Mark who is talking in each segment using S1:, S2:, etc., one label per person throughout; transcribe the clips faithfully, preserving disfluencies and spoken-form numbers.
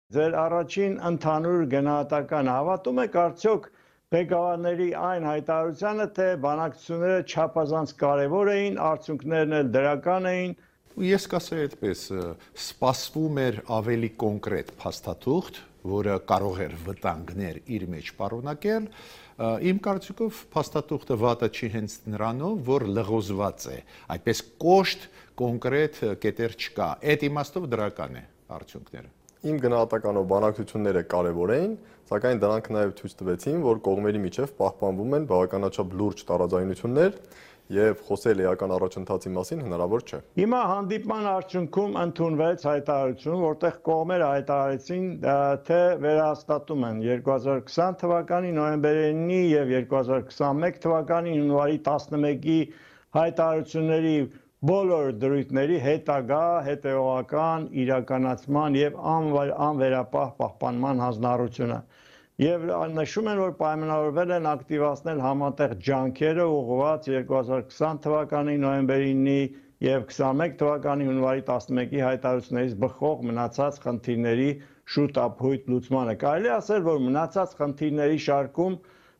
S1: Ձեր առաջին ընդհանուր գնահատականը հավատում եք արդյոք ղեկավարների այն հայտարարությանը, թե բանակցությունները չափազանց կարևոր էին, արդյունքներն էլ դրական էին։
S2: Ես կասեի այդպես, սպասվում էր ավելի կոնկրետ փաստաթուղթ, որը կարող էր վտանգներ իր մեջ պարունակել։ Իմ կարծիքով փաստաթուղթը վատը չի հենց նրանով, որ լղոզված է, այդպես կոշտ կոնկրետ կետեր չկա։ Այդ իմաստով դրական է արդյունքները։
S3: Իմ գնահատականով բանակցությունները կարևոր էին, սակայն դրանք նաև ցույց տվեցին, որ կողմերի միջև պահպանվում են բավականաչափ լուրջ տարաձայնություններ եւ խոսել էական առաջընթացի մասին հնարավոր չէ։
S1: Հիմա հանդիպման արդյունքում ընդունվեց հայտարարություն, որտեղ կողմերը հայտարարեցին, թե վերահաստատում են երկու հազար քսան թվականի նոյեմբերին եւ երկու հազար քսանմեկ թվականի հունվարի տասնմեկի հայտարարությունների բոլոր դրույթների հետագա, հետևողական իրականացման եւ անվերապահ պահպանման հանձնառությունը։ Եվ նշում են, որ պայմանավորվել են ակտիվացնել համատեղ ջանքերը ուղղված երկու հազար քսան թվականի նոյեմբերին եւ քսանմեկ թվականի հունվարի տասնմեկի հայտարարություններից բխող մնացած խնդիրների շուտ ապհույթ լուծմանը։ Կարելի ասել, որ մնացած խնդիրների շարքում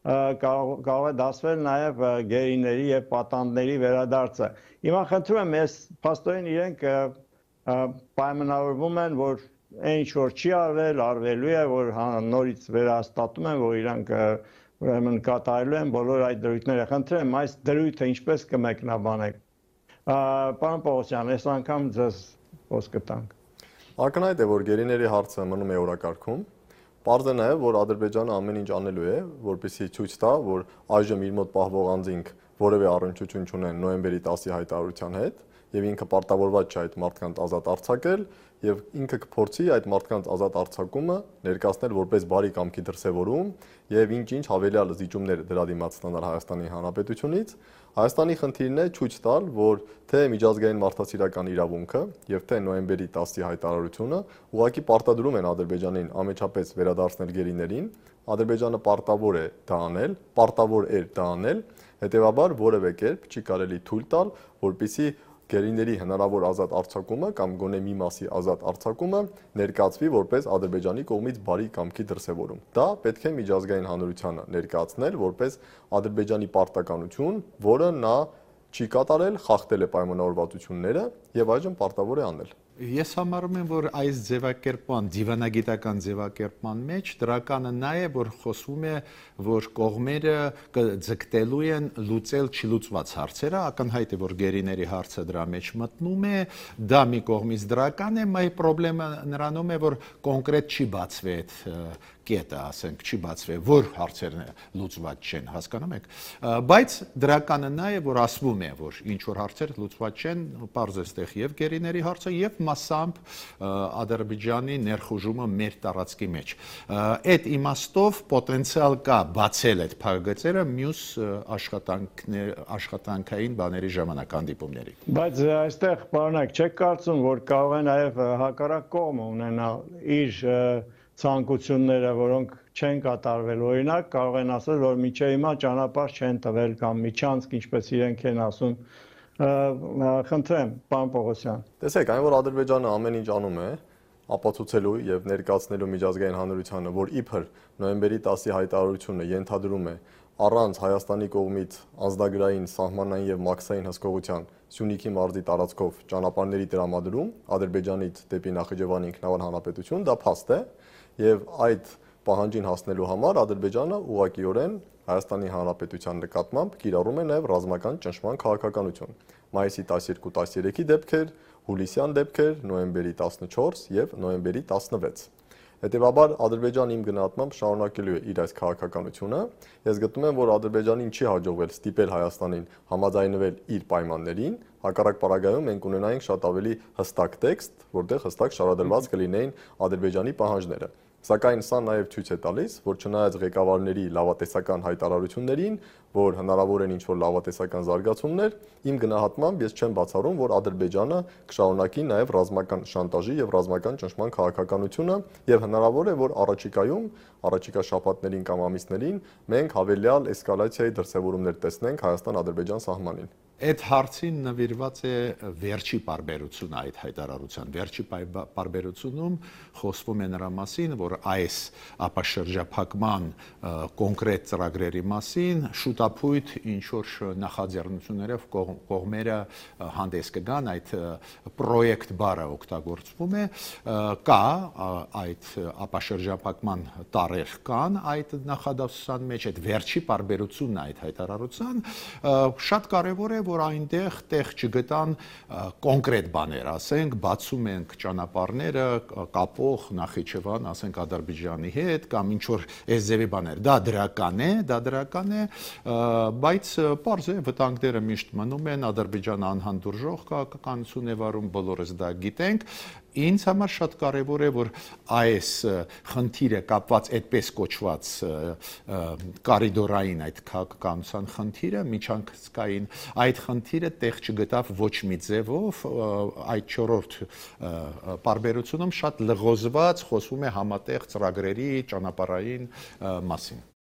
S1: կարող է դասվել նաև գերիների եւ պատանդների վերադարձը։ Հիմա խնդրում եմ, ես փաստորեն իրենք պայմանավորվում են, որ այն ինչ որ չի արվել, արվելու է, որ նորից վերահաստատում են, որ իրանք ուրեմն կատարելու են բոլոր այդ դրույթները։ Խնդրում եմ, այս դրույթը ինչպես կմեկնաբանեք։ Պարոն Պողոսյան, այս անգամ ձեզ խոսքը տանք։
S3: Ակնհայտ է, որ գերիների հարցը մնում է օրակարգում։ Պարզ է նաև, որ Ադրբեջանը ամեն ինչ անելու է, որպեսզի ցույց տա, որ այժմ իր մոտ պահվող անձինք որևէ առնչություն չունեն նոյեմբերի տասի հայտարարության հետ, եւ ինքը պարտավորված չէ այդ մարդկանց ազատ արձակել, եւ ինքը կփորձի այդ մարդկանց ազատ արձակումը ներկայացնել որպես բարի կամքի դրսևորում եւ ինչ-ինչ հավելյալ զիջումներ դրա դիմաց ստանալ Հայաստանի Հանրապետությունից։ Հայաստանի խնդիրն է ցույց տալ, որ թե միջազգային մարդասիրական իրավունքը եւ թե նոյեմբերի տասի հայտարարությունը ուղղակի պարտադրում են Ադրբեջանին ամեջապես վերադարձնել գերիներին։ Ադրբեջանը պարտավոր է դա անել, պարտավոր էր դա անել, հետեւաբար որևէ կերպ չի կարելի թույլ տալ, որպեսզի գերիների հնարավոր ազատ արձակումը կամ գոնե մի մասի ազատ արձակումը ներկայացվի որպես Ադրբեջանի կողմից բարի կամքի դրսևորում։ Դա պետք է միջազգային հանրությանը ներկայացնել որպես Ադրբեջանի պարտականություն, որը նա չի կատարել, խախտել է պայմանավորվածությունները եւ այժմ պարտավոր է անել։
S2: Ես համարում եմ, որ այս ձևակերպման, դիվանագիտական ձևակերպման մեջ դրականը նա է, որ խոսվում է, որ կողմերը ձգտելու են լուծել չլուծված հարցերը, ակնհայտ է, որ գերիների հարցը դրա մեջ մտնում է, դա մի կողմից դրական է, մայ պրոբլեմը նրանում է, որ կոնկրետ չի բացվի այդ կետը, ասենք, չի բացվի, որ հարցերն լուծված չեն, հասկանում եք, բայց դրականը նա է, որ ասվում է, որ ինչ որ հարցեր լուծված չեն, պարզ է ստեղ եւ գերիների հարցը եւ մասամբ Ադրբեջանի ներխուժումը մեր տարածքի մեջ։ Այդ իմաստով պոտենցիալ կա բացել այդ փակագծերը մյուս աշխատանքային բաների ժամանակ հանդիպումների։
S1: Բայց այստեղ պարոնակ չեք կարծում, որ կարող է նաեւ հակառակ կողմը ունենալ իր ցանկությունները, որոնք չեն կատարվել, օրինակ կարող են ասել, որ միջև հիմա ճանապարհ չեն տվել կամ միջանցք, ինչպես իրենք են ասում, խնդրեմ, պարոն Պողոսյան։
S3: Տեսեք, այն որ Ադրբեջանը ամեն ինչ անում է, ապացուցելու եւ ներկայացնելու միջազգային հանրությանը, որ իբր նոյեմբերի տասի հայտարարությունը ենթադրում է առանց Հայաստանի կողմից անձնագրային, սահմանային եւ մաքսային հսկողության Սյունիքի մարզի տարածքով ճանապարհների տրամադրում Ադրբեջանից դեպի Նախիջևանի ինքնավար հանրապետություն, դա փաստ է եւ այդ պահանջին հասնելու համար Ադրբեջանը ուղղակիորեն Հայաստանի Հանրապետության նկատմամբ կիրառում է նաեւ ռազմական ճնշման քաղաքականություն։ Մայիսի տասներկու տասներեքի դեպքեր, հուլիսյան դեպքեր, նոյեմբերի տասնչորս եւ նոյեմբերի տասնվեց։ Հետևաբար Ադրբեջանը իմ գնահատմամբ շարունակելու է իր այս քաղաքականությունը։ Ես գտնում եմ, որ Ադրբեջանին չի հաջողվել ստիպել Հայաստանին համաձայնվել իր պայմաններին, հակառակ պարագայում մենք ունենայինք շատ ավելի հստակ տեքստ, որտեղ հստակ շարադրված կլինեին Ադրբեջանի պահանջները։ Սակայն սա նաև ցույց է տալիս, որ չնայած ղեկավարների լավատեսական հայտարարություններին, որ հնարավոր են ինչ-որ լավատեսական զարգացումներ, իմ գնահատմամբ ես չեմ բացառում, որ Ադրբեջանը կշարունակի նաև ռազմական շանտաժի եւ ռազմական ճնշման քաղաքականությունը եւ հնարավոր է, որ առաջիկայում, առաջիկա շաբաթներին կամ ամիսներին մենք հավելյալ էսկալացիայի դրսևորումներ տեսնենք Հայաստան-Ադրբեջան սահմանին։
S2: Այդ հարցին նվիրված է վերջի պարբերությունը այդ հայտարարության։ Վերջի պարբերությունում խոսվում է նրա մասին, որ այս ապաշրջափակման կոնկրետ ծրագրերի մասին շուտապույտ ինչ որ նախաձեռնություններով կողմերը հանդես կգան, այդ պրոյեկտ բառը օգտագործվում է, կա այդ ապաշրջափակման տարեր կան այդ նախադասության մեջ, այդ վերջի պարբերությունն է այդ հայտարարության, շատ կարևոր է որ այնտեղ տեղ չգտան կոնկրետ բաներ, ասենք, բացում ենք ճանապարհները կապող Նախիջևան, ասենք Ադրբեջանի հետ կամ ինչ որ այս ձևի բաներ։ Դա դրական է, դա դրական է, բայց պարզ է վտանգները միշտ մնում են, Ադրբեջանը անհանդուրժող քաղաքականություն է վարում, բոլորս դա գիտենք։ Ինձ համար շատ կարևոր է որ այս խնդիրը կապված այդպես կոչված կորիդորային այդ քաղաքականության խնդիրը միջանկցկային այդ խնդիրը տեղ չգտավ ոչ մի ձևով այդ չորրորդ պարբերությունում շատ լղոզված խոսվում է համատեղ ծրագրերի ճանապարհային մասին